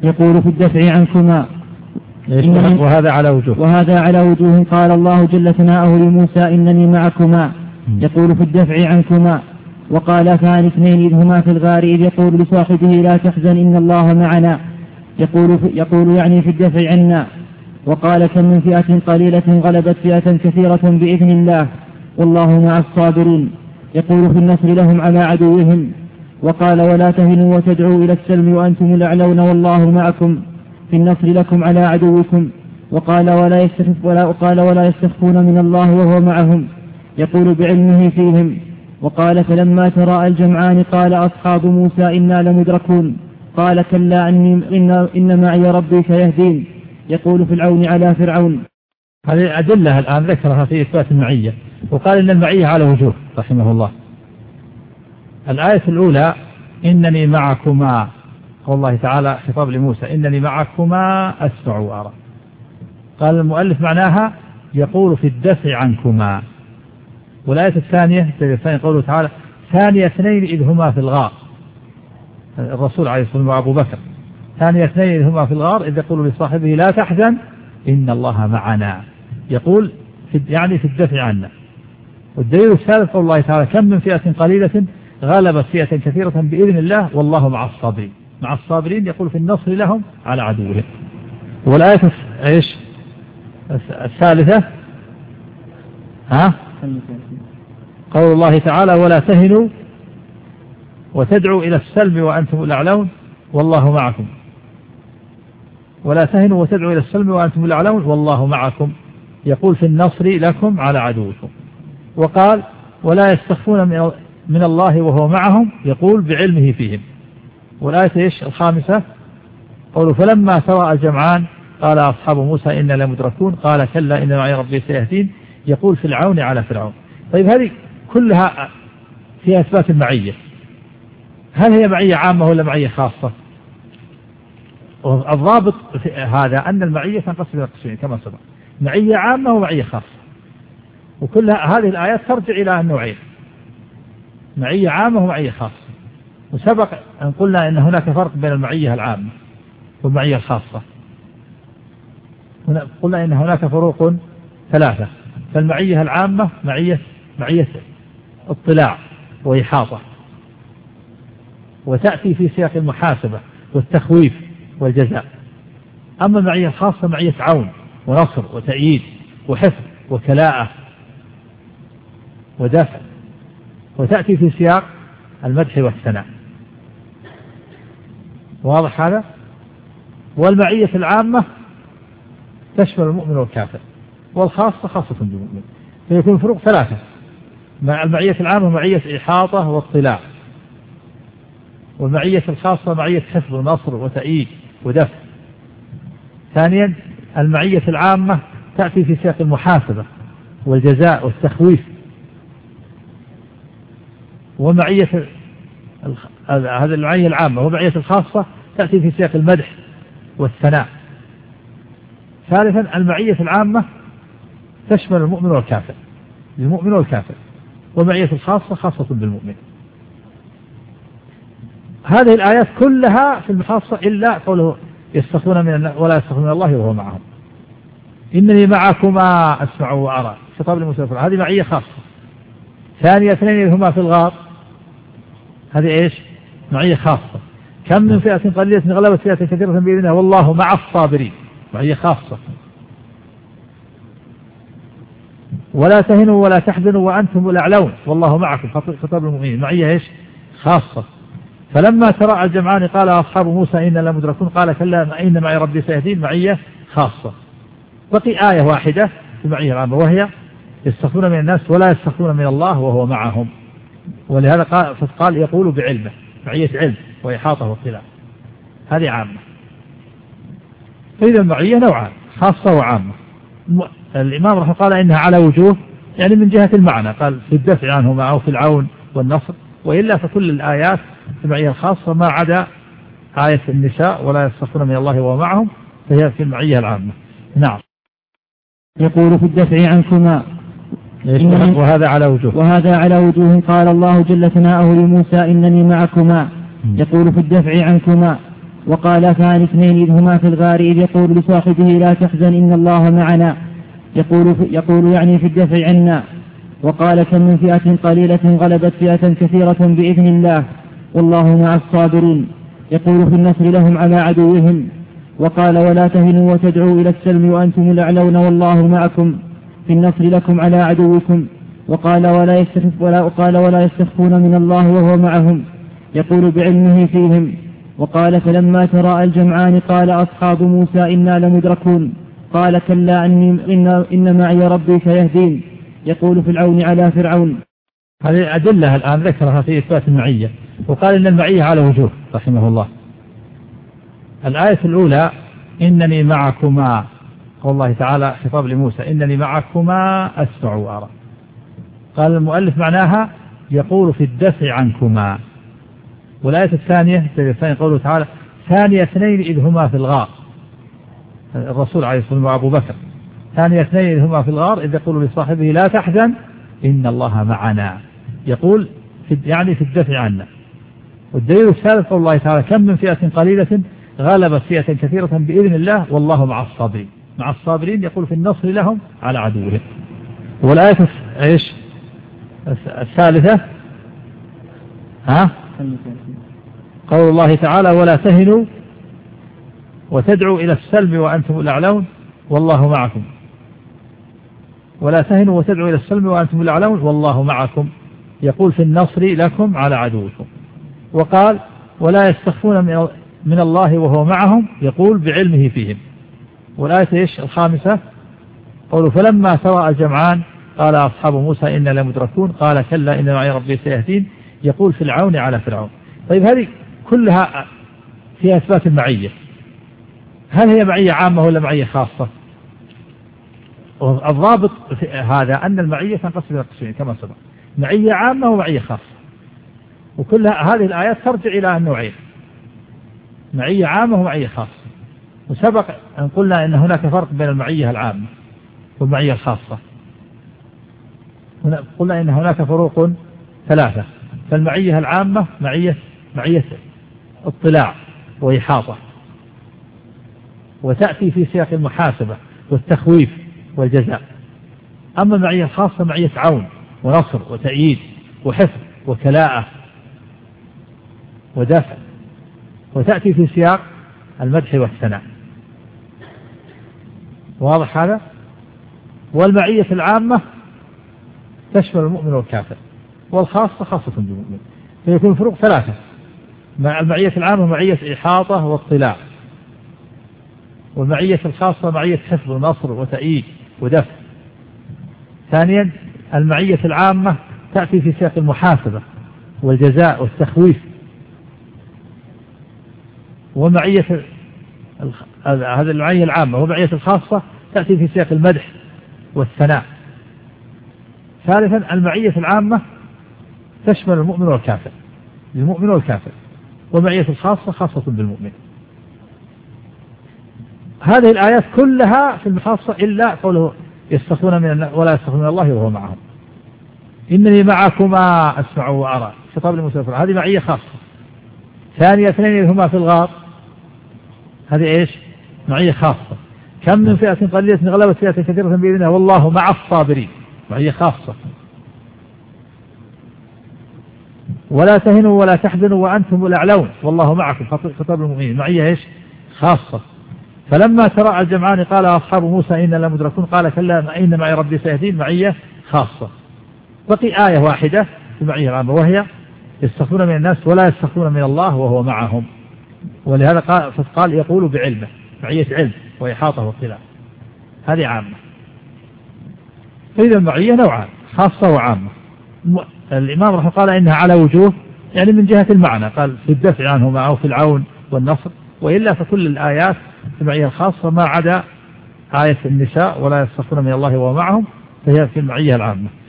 يقول في الدفع عنكما. وهذا على وجوه قال الله جل ثناؤه لموسى إنني معكما. يقول في الدفع عنكما. وقال ثاني اثنين إذ هما في الغار إذ يقول لصاحبه لا تحزن إن الله معنا. يقول يعني في الدفع عنا. وقال كم من فئة قليلة غلبت فئة كثيرة بإذن الله والله مع الصابرين. يقول في النصر لهم على عدوهم. وقال ولا تهنوا وتدعوا إلى السلم وأنتم الأعلون والله معكم في النصر لكم على عدوكم. وقال ولا يستخفون من الله وهو معهم يقول بعلمه فيهم. وقال فلما تراءى الجمعان قال أصحاب موسى إنا لمدركون قال كلا إن معي ربي سيهدين. يقول في العون على فرعون. هذه أدلة الآن ذكرها في إثبات المعية. وقال إن المعية على وجوه رحمه الله. الآية الأولى إنني معكما قول الله تعالى خطاب لموسى إنني معكما أسمع وأرى. قال المؤلف معناها يقول في الدفع عنكما. والآية الثانية قوله تعالى ثاني اثنين إذ هما في الغار الرسول عليه الصلاة والسلام وأبو بكر ثاني اثنين إذ هما في الغار إذ يقول لصاحبه لا تحزن إن الله معنا. يقول يعني في الدفع عنا. والدليل الثالث قول الله تعالى كم من فئة قليلة غلبت فئة كثيرة بإذن الله والله مع الصابرين. مع الصابرين يقول في النصر لهم على عدوهم. والآية الثالثة قول الله تعالى ولا تهنوا وتدعوا إلى السلم وأنتم الأعلون والله معكم. ولا تهنوا وتدعوا إلى السلم وأنتم الأعلون والله معكم يقول في النصر لكم على عدوكم. وقال ولا يستخفون من الله وهو معهم يقول بعلمه فيهم. والآية الخامسة قوله فلما تراءى الجمعان قال أصحاب موسى إنا لمدركون قال كلا إن معي ربي سيهدين يقول في العون على فرعون. طيب هذه كلها فيها إثبات المعية. هل هي معية عامة ولا معية خاصة؟ الضابط هذا أن المعية تنقسم إلى قسمين كما سبق معية عامة ومعية خاصة. وكل هذه الآيات ترجع إلى النوعين معية عامة ومعية خاصة. وسبق أن قلنا إن هناك فرق بين المعية العامة والمعية الخاصة. قلنا إن هناك فروق ثلاثة. فالمعية العامة معية اطلاع وإحاطة وتأتي في سياق المحاسبة والتخويف والجزاء. أما المعية الخاصة معية عون ونصر وتأييد وحفظ وكلاءة ودفع وتأتي في سياق المدح والثناء. واضح هذا؟ والمعية العامة تشمل المؤمن والكافر والخاصة خاصة بالمؤمن. فيكون فروق ثلاثة. مع المعية العامة معية إحاطة واطلاع. والمعية الخاصة معية حفظ ونصر وتأييد ودفع. ثانيا المعية العامة تأتي في سياق المحاسبة والجزاء والتخويف. ومعية هذه المعية العامة ومعية الخاصة تأتي في سياق المدح والثناء. ثالثا المعية العامة تشمل المؤمن والكافر المؤمن والكافر. والمعية الخاصة خاصة بالمؤمن. هذه الآيات كلها في المخاصة إلا قوله يستخفون ولا يستخفون من الله وهو معهم. إنني معكما أسمع وأرى خطاب لموسى. هذه معية خاصة. ثانية اثنين هما في الغار هذه معية خاصة. كم من فئة قليلة غلبت فئة كثيرة بإذن الله والله مع الصابرين معية خاصة. ولا تهنوا ولا تحزنوا وأنتم الأعلون والله معكم خطاب المؤمنين معية خاصة. فلما تراءى الجمعان قال أصحاب موسى إنا لمدركون قال كلا إن معي ربي سيهدين معية خاصة. بقي آية واحدة في المعية العامة وهي يستخفون من الناس ولا يستخفون من الله وهو معهم. ولهذا قال يقول بعلمه معية علم وإحاطة واطلاع. هذه عامة. فإذا المعية نوعان خاصة وعامة. الإمام رحمه قال إنها على وجوه يعني من جهة المعنى قال في الدفع عنهما أو في العون والنصر. وإلا فكل الآيات في المعية الخاصة ما عدا آية النساء ولا يستخفون من الله وهو معهم فهي في المعية العامة. نعم. يقول في الدفع عنكما. وهذا على وجوه قال الله جل ثناؤه لموسى إنني معكما. يقول في الدفع عنكما. وقال ثاني اثنين إذ هما في الغار إذ يقول لصاحبه لا تحزن إن الله معنا، يقول يعني في الدفع عنا. وقال كم من فئة قليلة غلبت فئة كثيرة بإذن الله والله مع الصابرين، يقول في النصر لهم على عدوهم. وقال ولا تهنوا وتدعوا إلى السلم وأنتم الأعلون والله معكم في النصر لكم على عدوكم. وقال ولا يستخفون من الله وهو معهم، يقول بعلمه فيهم. وقال فلما تراءى الجمعان قال أصحاب موسى إنا لمدركون، قال كلا إن معي ربي سيهدين، يقول في العون على فرعون. هذه أدلة الآن ذكرها في إثبات المعية، وقال إن المعية على وجوه رحمه الله. الآية الأولى إنني معكما، قول الله تعالى خطاب لموسى إنني معكما أسمع وأرى. قال المؤلف معناها يقول في الدفع عنكما. والآية الثانية قوله تعالى ثاني اثنين إذ هما في الغار، الرسول عليه الصلاة والسلام وأبو بكر، ثاني اثنين إذ هما في الغار إذ يقول لصاحبه لا تحزن إن الله معنا، يقول يعني في الدفع عنا. والدليل الثالث قول الله تعالى كم من فئة قليلة غلبت فئة كثيرة بإذن الله والله مع الصابرين. مع الصابرين يقول في النصر لهم على عدوهم. والآية إيش الثالثة قول الله تعالى ولا تهنوا وتدعوا إلى السلم وأنتم الأعلون والله معكم. ولا تهنوا وتدعوا إلى السلم وأنتم الأعلون والله معكم، يقول في النصر لكم على عدوكم. وقال ولا يستخفون من الله وهو معهم، يقول بعلمه فيهم. والآية إيش الخامسة قولوا فلما تراءى الجمعان قال أصحاب موسى إنا لمدركون، قال كلا إن معي ربي سيهدين، يقول في العون على فرعون. طيب هذه كلها في إثبات المعية، هل هي معية عامة ولا معية خاصة؟ الضابط هذا أن المعية تنقسم إلى قسمين كما سبق، معية عامة ومعية خاصة. وكل هذه الآيات ترجع إلى النوعين، معية عامة ومعية خاصة. وسبق أن قلنا إن هناك فرق بين المعية العامة والمعية الخاصة، قلنا إن هناك فروق ثلاثة. فالمعية العامة معية اطلاع وإحاطة، وتأتي في سياق المحاسبة والتخويف والجزاء. أما المعية الخاصة معية عون ونصر وتأييد وحفظ وكلاءة ودفع، وتأتي في سياق المدح والثناء. واضح هذا؟ والمعية العامة تشمل المؤمن والكافر، والخاصة خاصة بالمؤمن. فيكون فروق ثلاثة: المعية العامة معية إحاطة واطلاع، والمعية الخاصة معية حفظ ونصر وتأييد ودفع. ثانيا المعية العامة تأتي في سياق المحاسبة والجزاء والتخويف. ومعية هذه المعية العامة. ومعية الخاصة تأتي في سياق المدح والثناء. ثالثا المعية العامة تشمل المؤمن والكافر، المؤمن والكافر. ومعية الخاصة خاصة بالمؤمن. هذه الآيات كلها في الخاصة إلا قوله يستخفون من ولا يستخفون من الله وهو معهم. إنني معكما أسمع وأرى، خطاب لموسى. هذه معية خاصة. ثانية اثنين هما في الغار، هذه إيش؟ معية خاصة. كم من فئة قليلة غلبت فئة كثيرة بإذن الله والله مع الصابرين، معية خاصة. ولا تهنوا ولا تحزنوا وأنتم الأعلون والله معكم، خطاب المؤمنين، معية إيش؟ خاصة. فلما تراءى الجمعان قال أصحاب موسى إنا لمدركون، قال كلا إن معي ربي سيهدين، معية خاصة. بقي آية واحدة في المعية العامة، وهي يستخفون من الناس ولا يستخفون من الله وهو معهم. ولهذا قال يقول بعلمه، معية علم وإحاطة واطلاع، هذه عامة. فإذا المعية نوعان، خاصة وعامة. الإمام رحمه قال إنها على وجوه، يعني من جهة المعنى، قال في الدفع عنهما أو في العون والنصر. وإلا فكل الآيات في المعية الخاصة ما عدا آية النساء ولا يستخفون من الله وهو معهم، فهي في المعية العامة.